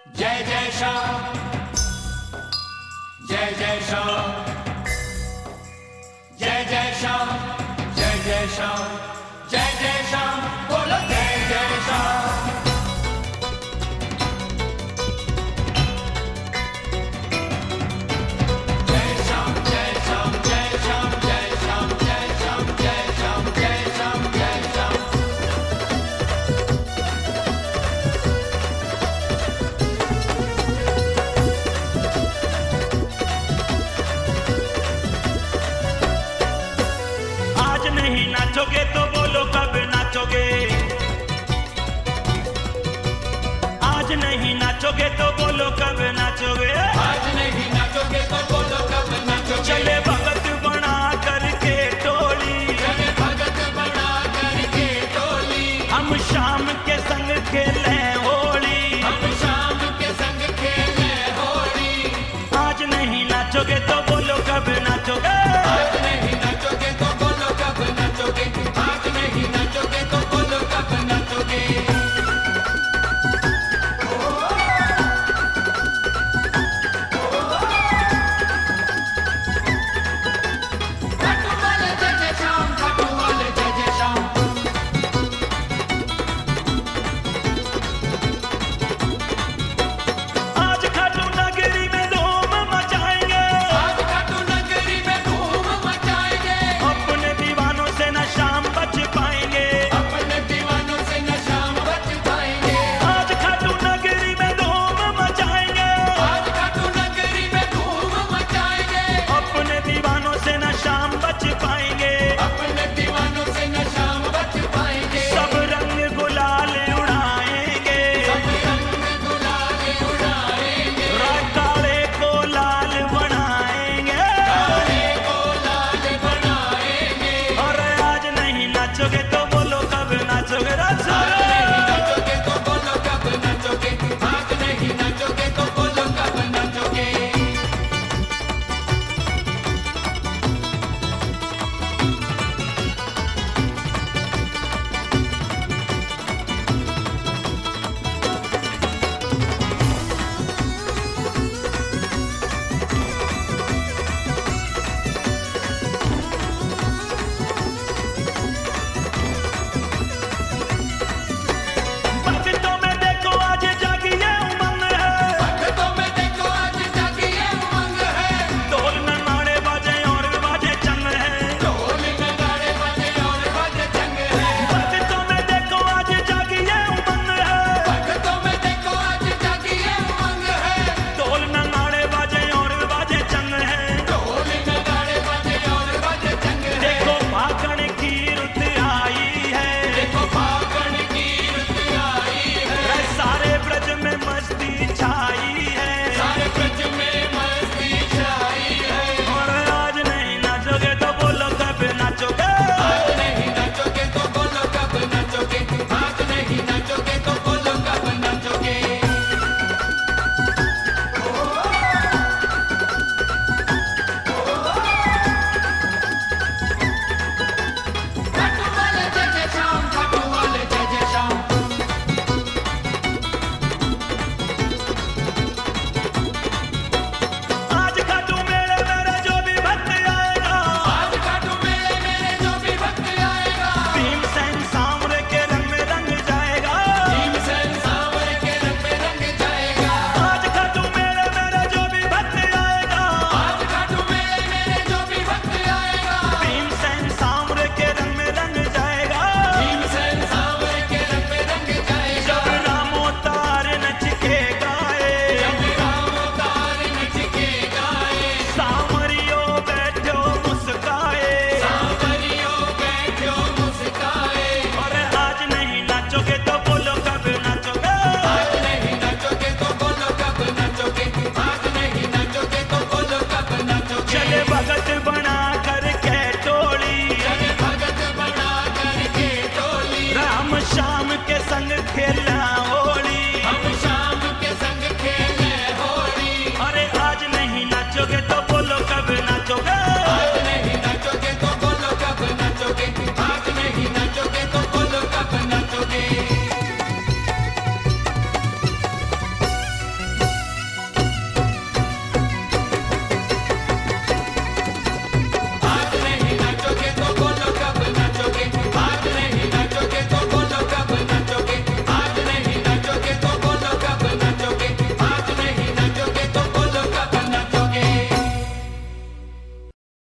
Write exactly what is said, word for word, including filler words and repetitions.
जय जय श्याम, जय जय श्याम, जय जय श्याम, जय जय श्याम, जय जय श्याम, बोलो जय जय श्याम। जय श्याम, जय श्याम, जय श्याम, जय श्याम, जय श्याम, जय श्याम, जय श्याम, जय श्याम। आज नहीं नाचोगे तो बोलो कब नाचोगे, आज नहीं नाचोगे तो बोलो कब नाचोगे, आज नहीं नाचोगे तो बोलो कब नाचोगे। चले भगत बना